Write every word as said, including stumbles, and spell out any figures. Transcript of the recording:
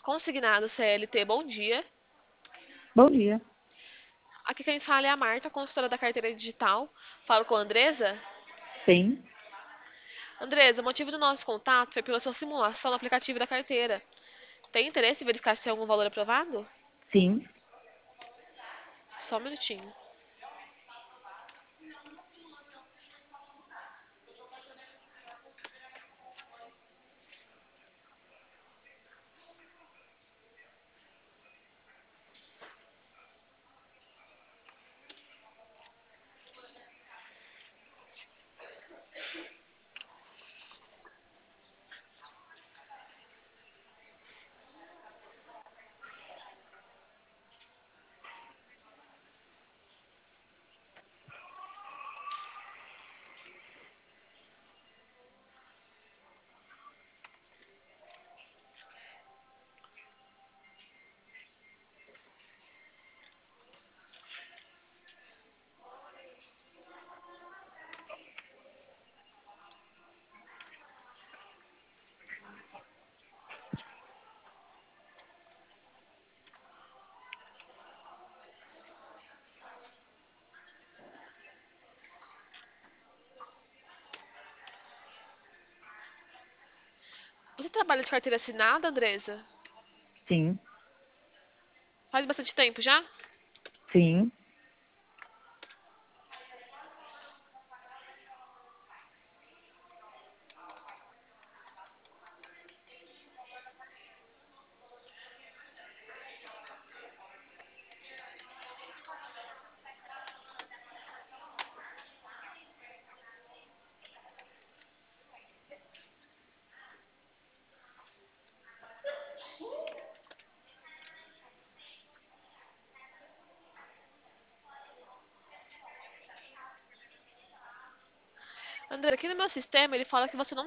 Consignado C L T, bom dia. Bom dia. Aqui quem fala é a Marta, consultora da carteira digital. Falo com a Andresa. Sim, Andresa, o motivo do nosso contato foi pela sua simulação no aplicativo da carteira. Tem interesse em verificar se tem algum valor aprovado? sim. Só um minutinho. Você trabalha de carteira assinada, Andresa? Sim, Faz bastante tempo já? sim. Andresa, aqui no meu sistema ele fala que você não